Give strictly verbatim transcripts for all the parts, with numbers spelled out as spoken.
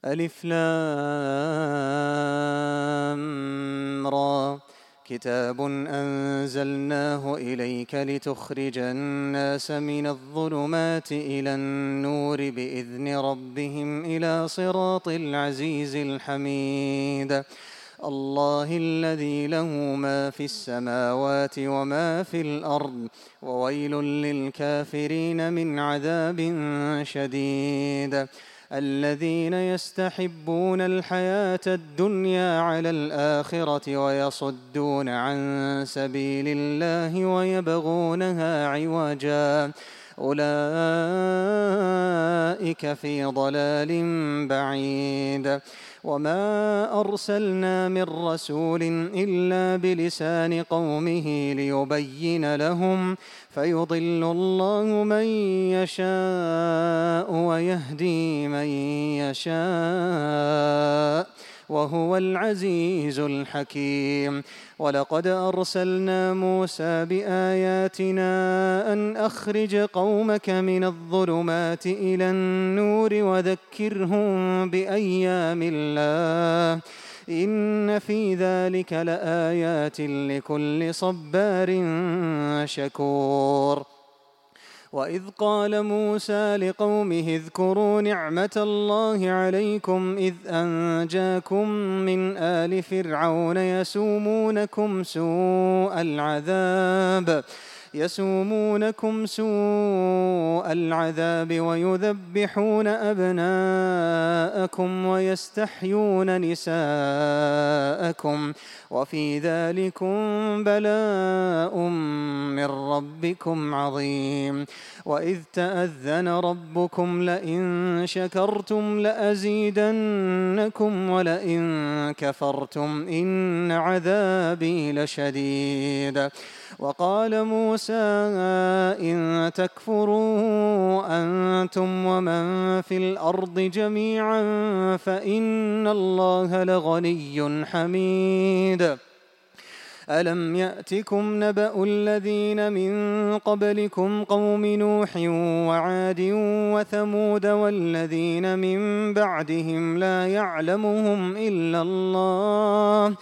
ألف لام را كتاب أنزلناه إليك لتخرج الناس من الظلمات إلى النور بإذن ربهم إلى صراط العزيز الحميد الله الذي له ما في السماوات وما في الأرض وويل للكافرين من عذاب شديد الذين يستحبون الحياة الدنيا على الآخرة ويصدون عن سبيل الله ويبغونها عوجا أولئك في ضلال بعيد وما أرسلنا من رسول إلا بلسان قومه ليبين لهم فيضل الله من يشاء ويهدي من يشاء وهو العزيز الحكيم ولقد أرسلنا موسى بآياتنا أن أخرج قومك من الظلمات إلى النور وذكرهم بأيام الله إن في ذلك لآيات لكل صبار شكور وإذ قال موسى لقومه اذكروا نعمة الله عليكم إذ أنجاكم من آل فرعون يسومونكم سوء العذاب يسومونكم سوء العذاب ويذبحون أبناءكم ويستحيون نساءكم وفي ذلكم بلاء من ربكم عظيم وإذ تأذن ربكم لئن شكرتم لأزيدنكم ولئن كفرتم إن عذابي لشديد وقال موسى إن تكفروا أنتم ومن في الأرض جميعا فإن الله لغني حميد ألم يأتكم نبأ الذين من قبلكم قوم نوح وعاد وثمود والذين من بعدهم لا يعلمهم إلا الله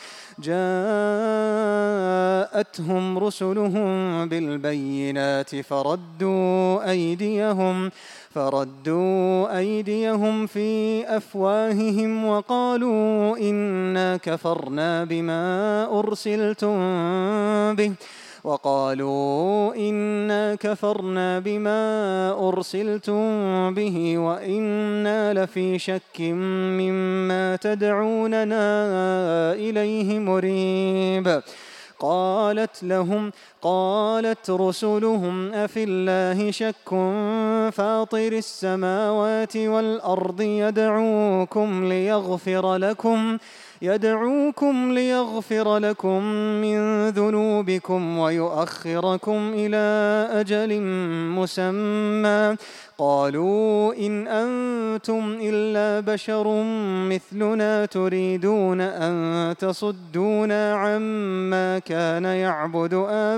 جاءتهم رسلهم بالبينات فردوا أيديهم فردوا أيديهم في أفواههم وقالوا إنا كفرنا بما أرسلتم به وقالوا إنا كفرنا بما أرسلتم به وإنا لفي شك مما تدعوننا إليه مريب قالت لهم قالت رسلهم أفي الله شك فاطر السماوات والأرض يدعوكم ليغفر لكم يدعوكم ليغفر لكم من ذنوبكم ويؤخركم إلى أجل مسمى قالوا إن أنتم إلا بشر مثلنا تريدون أن تصدونا عما كان يعبد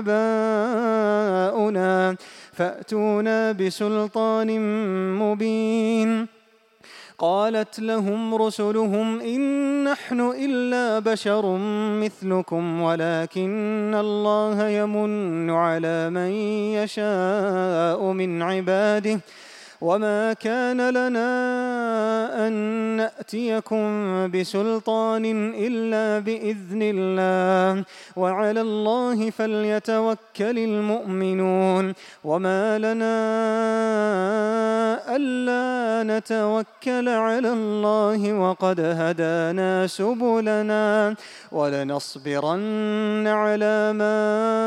آباؤنا فأتونا بسلطان مبين قالت لهم رسلهم إن نحن إلا بشر مثلكم ولكن الله يمن على من يشاء من عباده وما كان لنا أن نأتيكم بسلطان إلا بإذن الله وعلى الله فليتوكل المؤمنون وما لنا ألا نتوكل على الله وقد هدانا سبلنا ولنصبرن على ما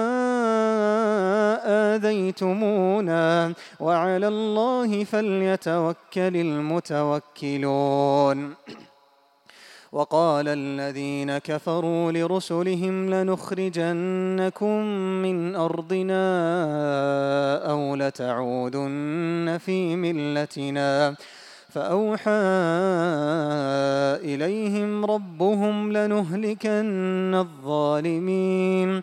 آذيتمونا وعلى الله فليتوكل المتوكلون وقال الذين كفروا لرسلهم لنخرجنكم من أرضنا أو لتعودن في ملتنا فأوحى إليهم ربهم لنهلكن الظالمين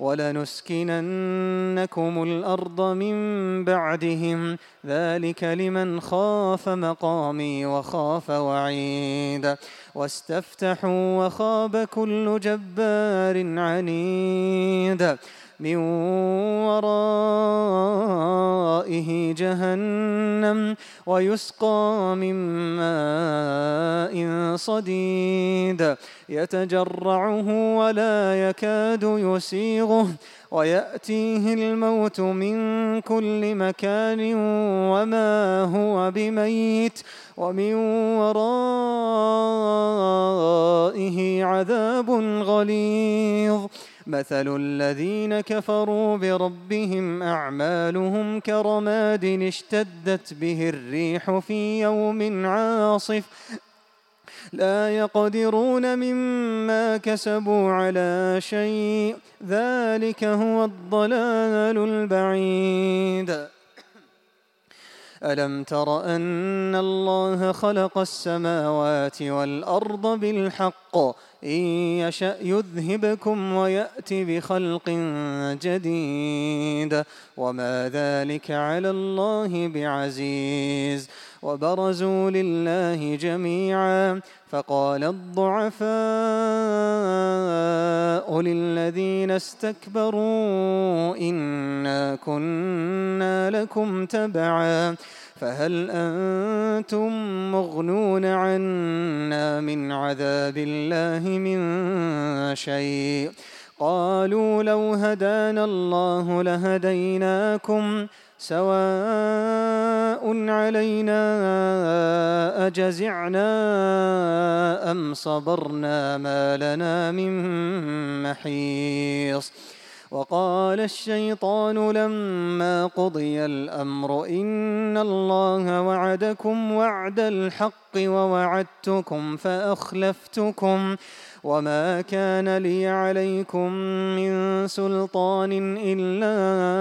ولنسكننكم الأرض من بعدهم ذلك لمن خاف مقامي وخاف وعيد واستفتحوا وخاب كل جبار عنيد من ورائه جهنم ويسقى من ماء صديد يتجرعه ولا يكاد يسيغه ويأتيه الموت من كل مكان وما هو بميت ومن ورائه عذاب غليظ مثل الذين كفروا بربهم أعمالهم كرماد اشتدت به الريح في يوم عاصف لا يقدرون مما كسبوا على شيء ذلك هو الضلال البعيد ألم تر أن الله خلق السماوات والأرض بالحق إن يشأ يذهبكم ويأتي بخلق جديد وما ذلك على الله بعزيز وبرزوا لله جميعا فقال الضعفاء للذين استكبروا إنا كنا لكم تبعا فهل أنتم مغنون عنا من عذاب الله من شيء قالوا لو هدانا الله لهديناكم سواء علينا أجزعنا أم صبرنا ما لنا من محيص وقال الشيطان لما قضي الأمر إن الله وعدكم وعد الحق ووعدتكم فأخلفتكم وما كان لي عليكم من سلطان إلا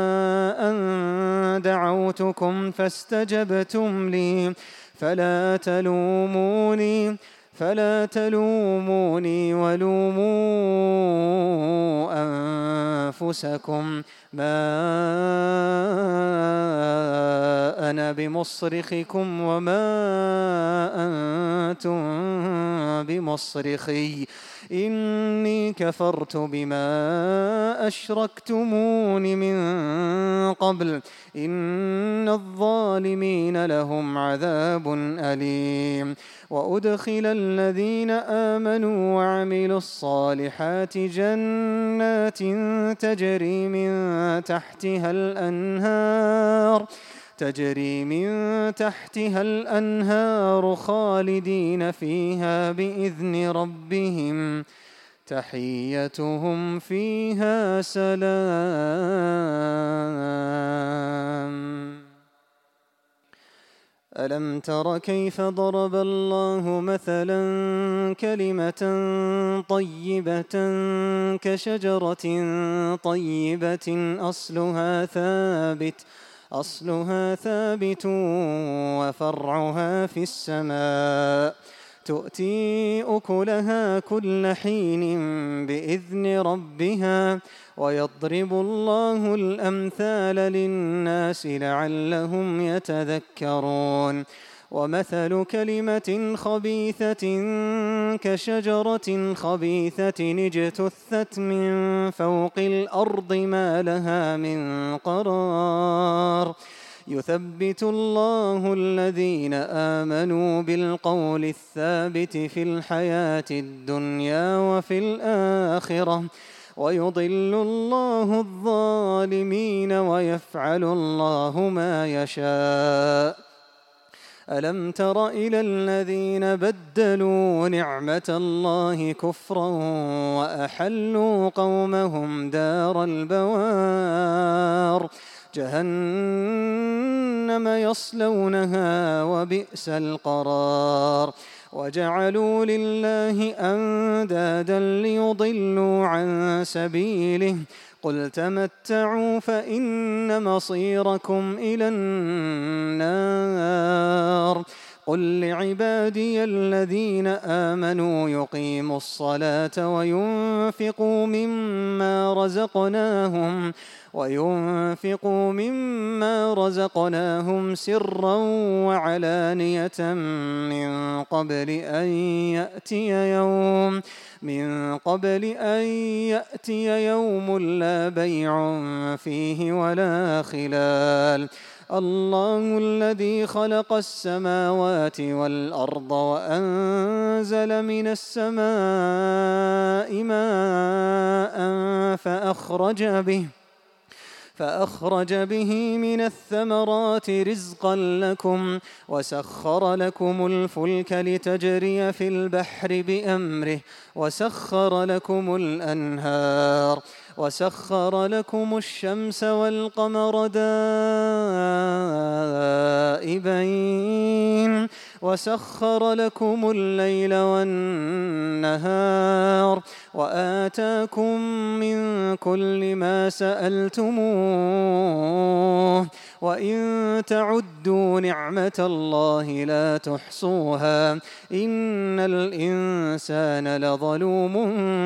أن دعوتكم فاستجبتم لي فلا تلوموني فلا تلوموني ولوموا أنفسكم ما أنا بمصرخكم وما أنتم بمصرخي إني كفرت بما أشركتمون من قبل إن الظالمين لهم عذاب أليم وأدخل الذين آمنوا وعملوا الصالحات جنات تجري من تحتها الأنهار تجري من تحتها الأنهار خالدين فيها بإذن ربهم تحيتهم فيها سلام ألم تر كيف ضرب الله مثلا كلمة طيبة كشجرة طيبة أصلها ثابت أصلها ثابت وفرعها في السماء تؤتي أكلها كل حين بإذن ربها ويضرب الله الأمثال للناس لعلهم يتذكرون ومثل كلمة خبيثة كشجرة خبيثة اجتثت من فوق الأرض ما لها من قرار يثبت الله الذين آمنوا بالقول الثابت في الحياة الدنيا وفي الآخرة ويضل الله الظالمين ويفعل الله ما يشاء ألم تر إلى الذين بدلوا نعمة الله كفرا وأحلوا قومهم دار البوار جهنم يصلونها وبئس القرار وجعلوا لله أندادا ليضلوا عن سبيله قل تمتعوا فإن مصيركم إلى النار قل لعبادي الذين آمنوا يقيموا الصلاة وينفقوا مما رزقناهم وينفقوا مما رزقناهم سرا وعلانية من قبل أن يأتي يوم من قبل أن يأتي يوم لا بيع فيه ولا خلال. الله الذي خلق السماوات والأرض وأنزل من السماء ماء فأخرج به فأخرج به من الثمرات رزقا لكم وسخر لكم الفلك لتجري في البحر بأمره وسخر لكم الأنهار وسخر لكم الشمس والقمر دائبين وسخر لكم الليل والنهار وآتاكم من كل ما سألتموه وإن تعدوا نعمة الله لا تحصوها إن الإنسان لظلوم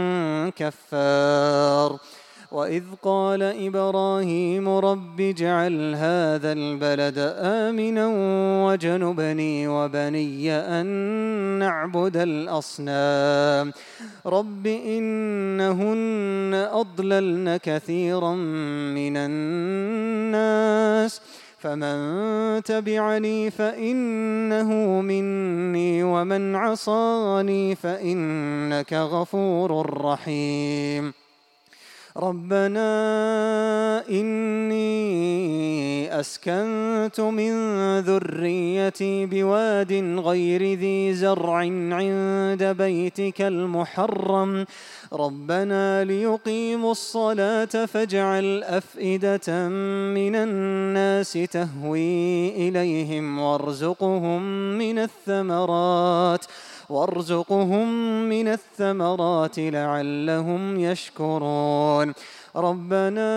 كفار. وإذ قال إبراهيم رب اجعل هذا البلد آمنا واجنبني وبني أن نعبد الأصنام رب إنهن أضللن كثيرا من الناس فمن تبعني فإنه مني ومن عصاني فإنك غفور رحيم. ربنا إني أسكنت من ذريتي بواد غير ذي زرع عند بيتك المحرم ربنا ليقيموا الصلاة فاجعل أفئدة من الناس تهوي إليهم وارزقهم من الثمرات وارزقهم من الثمرات لعلهم يشكرون. ربنا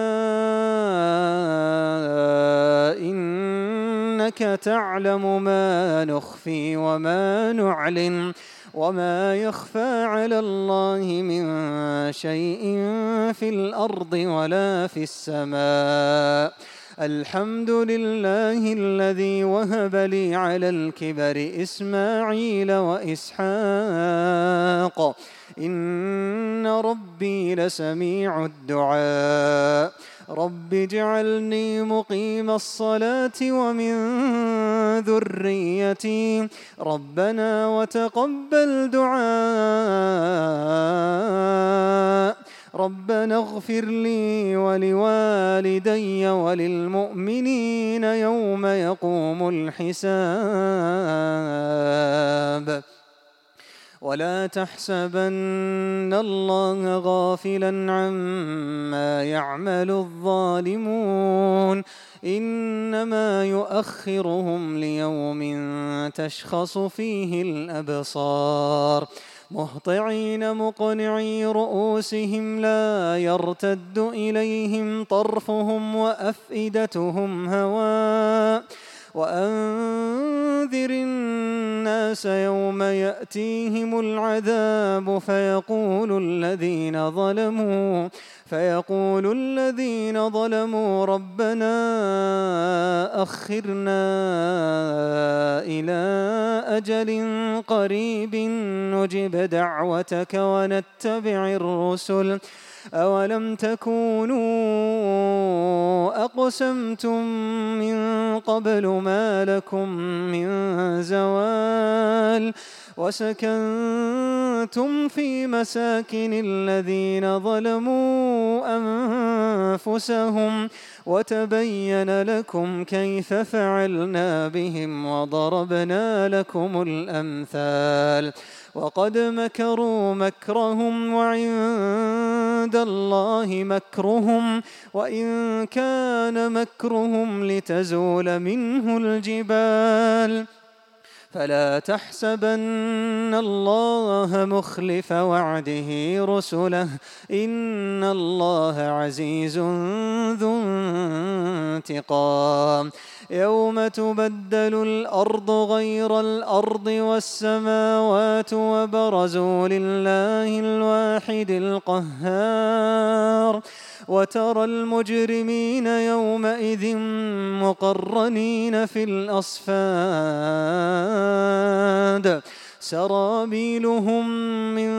إنك تعلم ما نخفي وما نعلن وما يخفى على الله من شيء في الأرض ولا في السماء. الحمد لله الذي وهب لي على الكبر إسماعيل وإسحاق إن ربي لسميع الدعاء. رب اجعلني مقيم الصلاة ومن ذريتي ربنا وتقبل دعاء. ربنا اغفر لي ولوالدي وللمؤمنين يوم يقوم الحساب. ولا تحسبن الله غافلا عما يعمل الظالمون إنما يؤخرهم ليوم تشخص فيه الأبصار مهطعين مقنعي رؤوسهم لا يرتد إليهم طرفهم وأفئدتهم هواء. وأنذر الناس يوم يأتيهم العذاب فيقول الذين ظلموا فيقول الذين ظلموا ربنا أخرنا إلى أجل قريب نجب دعوتك ونتبع الرسل أولم تكونوا أقسمتم من قبل ما لكم من زوال وسكنتم في مساكن الذين ظلموا أنفسهم وتبين لكم كيف فعلنا بهم وضربنا لكم الأمثال. وقد مكروا مكرهم وعند الله مكرهم وإن كان مكرهم لتزول منه الجبال فلا تحسبن الله مخلف وعده رسله إن الله عزيز ذو انتقام يوم تبدل الأرض غير الأرض والسماوات وبرزوا لله الواحد القهار وترى المجرمين يومئذ مقرنين في الأصفاد سرابيلهم من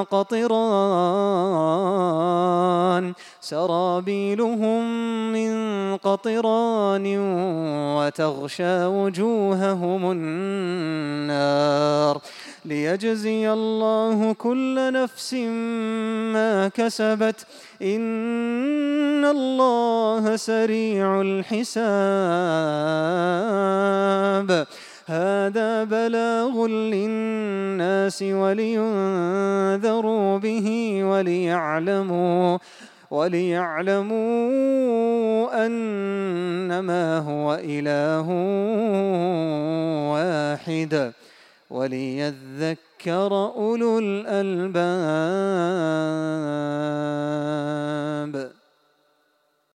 قطران سرابيلهم من قطران وتغشى وجوههم النار ليجزي الله كل نفس ما كسبت إن الله سريع الحساب هذا بلاغ للناس ولينذروا به وليعلموا وليعلموا أنما هو إله واحد وليذكر أولو الألباب.